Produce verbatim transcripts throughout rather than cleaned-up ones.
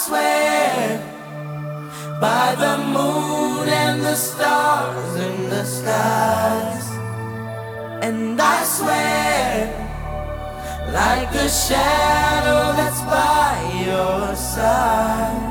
swear by the moon and the stars in the skies. And I swear like a shadow that's by your side.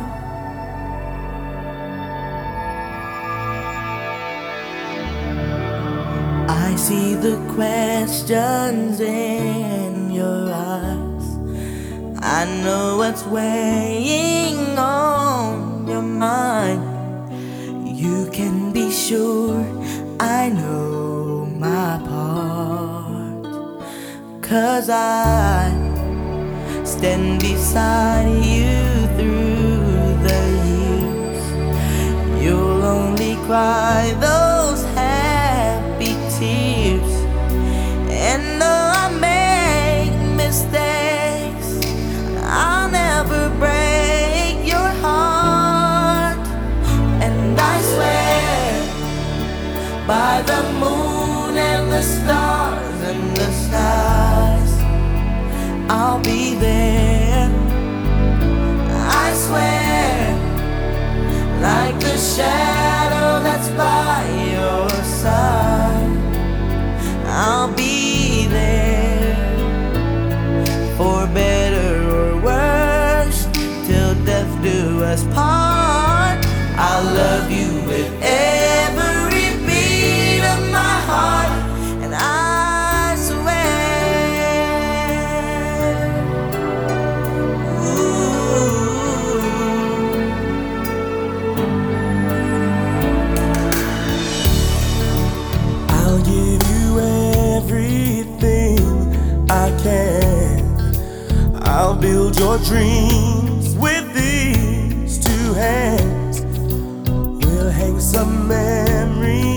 I see the questions in your eyes. I know what's weighing on your mind. You can be sure I know my part, 'cause I stand beside you through the years. You'll only cry those happy tears. And though I make mistakes, I'll never break your heart. And I swear by the moon and the stars and the skies, I'll be there. I swear like the shadow that's by your side, I'll be there. For better or worse, till death do us part. I'll love you with every beat of my heart. And I swear, ooh, I'll give you everything I can. I'll build your dreams with these two hands. We'll hang some memories